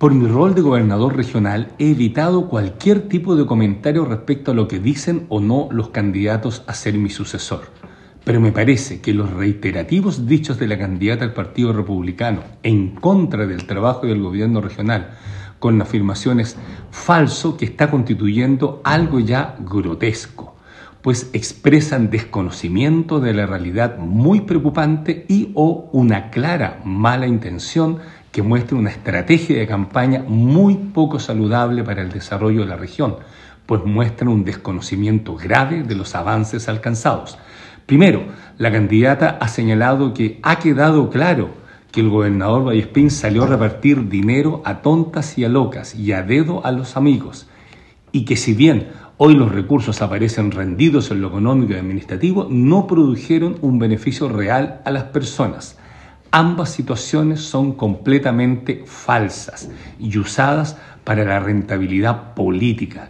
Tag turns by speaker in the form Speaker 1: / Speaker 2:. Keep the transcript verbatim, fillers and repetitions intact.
Speaker 1: Por mi rol de gobernador regional, he evitado cualquier tipo de comentario respecto a lo que dicen o no los candidatos a ser mi sucesor. Pero me parece que los reiterativos dichos de la candidata del Partido Republicano en contra del trabajo del gobierno regional, con afirmaciones falso que está constituyendo algo ya grotesco, pues expresan desconocimiento de la realidad muy preocupante y o una clara mala intención que muestra una estrategia de campaña muy poco saludable para el desarrollo de la región, pues muestran un desconocimiento grave de los avances alcanzados. Primero, la candidata ha señalado que ha quedado claro que el gobernador Vallespín salió a repartir dinero a tontas y a locas y a dedo a los amigos, y que si bien hoy los recursos aparecen rendidos en lo económico y administrativo, no produjeron un beneficio real a las personas. Ambas situaciones son completamente falsas y usadas para la rentabilidad política,